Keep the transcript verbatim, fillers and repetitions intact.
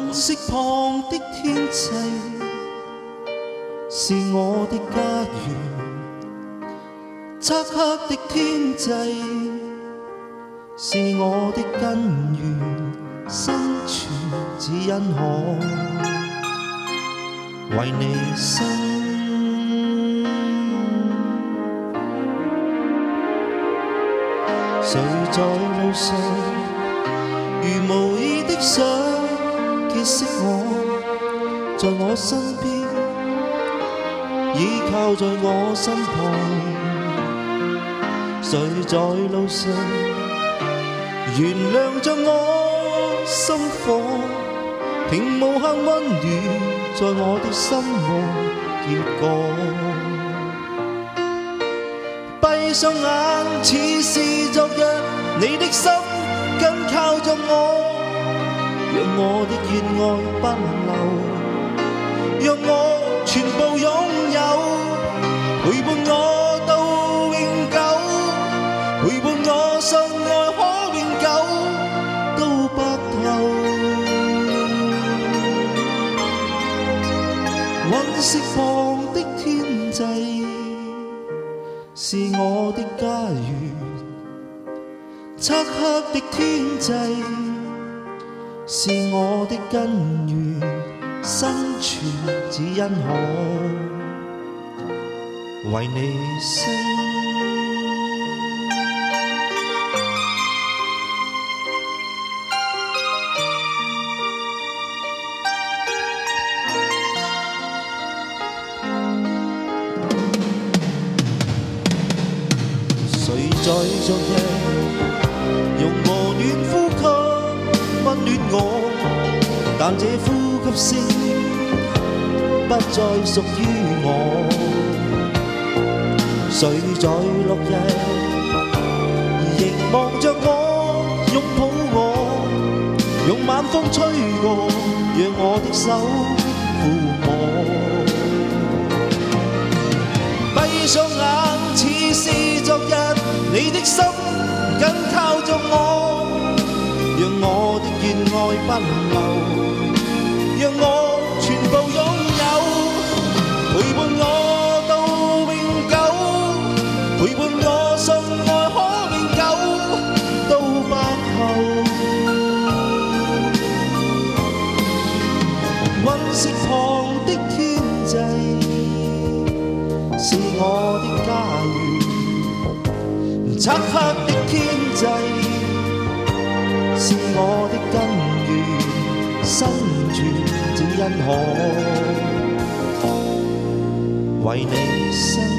雲色旁的天際，是我的家園；漆黑的天際，是我的根源。生存只因可為你生。誰在路上如無意的想結識我，在我身邊，倚靠在我身旁。誰在路上原諒着我心火，停無限溫暖在我的心無結果。閉上眼似是昨日，你的心緊靠着我，讓我的熱愛不流，讓我全部擁有，陪伴我到永久，陪伴我相愛可永久到白頭。雲色旁的天際，是我的家園；漆黑的天際，是我的根源。生存只因可為你生。誰在昨日用和暖呼吸溫暖我，但這呼吸聲不再屬於我。誰在落日凝望着我，擁抱我，用晚風吹過，讓我的手撫摸。閉上眼似是昨日，你的心緊靠着我，讓我的熱愛不流，讓我全部擁有，陪伴我到永久，陪伴我相愛可永久到白頭。雲色旁的天際，是我的家園；漆黑的天際，是我的根源。生存只因可為你生。